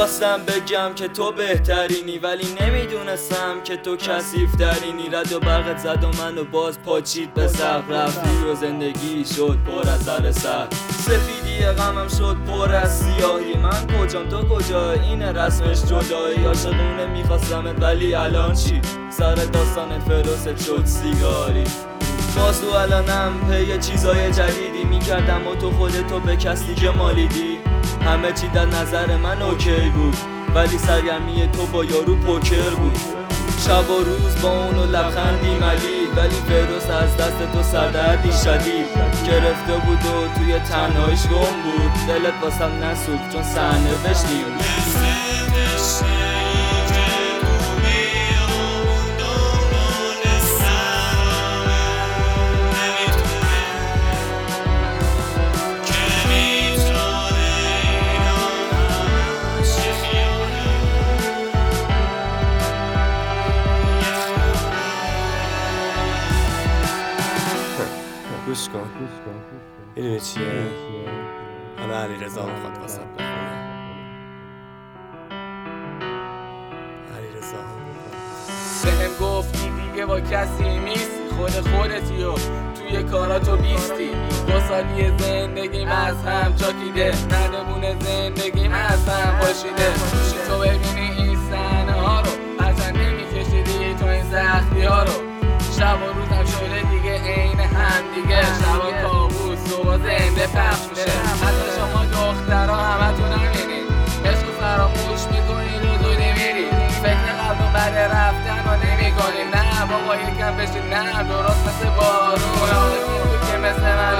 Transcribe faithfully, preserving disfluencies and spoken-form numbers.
میخواستم بگم که تو بهترینی، ولی نمیدونستم که تو کثیف‌ترینی. رد و برقت زد و منو باز پاچید به سقف. رفتی و زندگی شد پر از سر سر، سفیدی غمم شد پر از سیاهی. من کجام تو کجای؟ اینه رسمش جدایی. عاشقونه میخواستمت ولی الان چی؟ سر داستانت فروست شد سیگاری. باز تو الانم پی چیزای جدیدی میکردم و تو خودتو به کس دیگه مالیدی. همه چی در نظر من اوکی بود، ولی سرگرمی تو با یارو پوکر بود. شب و روز با اونو لبخندی ملی، ولی فیروز از دست تو سردردی شدید گرفته بود و توی تنهایش گم بود. دلت واسم نسوخت چون صحنه بشنیم. گوش کن میدونی چیه؟ حالا علیرضا میخواد واسه بخونه. علیرضا بهم گفتی دیگه با کسی نیستی، خود خودتی و توی کاراتو بیستی. دو سالی زندگیم از هم چاکیده، ندمونه زندگیم از هم پاشیده. میشی تو ببینی این صحنه ها رو، هرچند نمیکشیدی تو این سختی ها رو. شب و روزم شده دیگه عین هم دیگه، شبا کابوس صبح زنده پخش میشه. حتی شما دخترها همتون همینین، عشق فراموش میکنید و زودی میرید. فکر قبل و بعد رفتن رو نمی کنید. نه بابا یکم بشید، نه درست مثل بارون که مثل من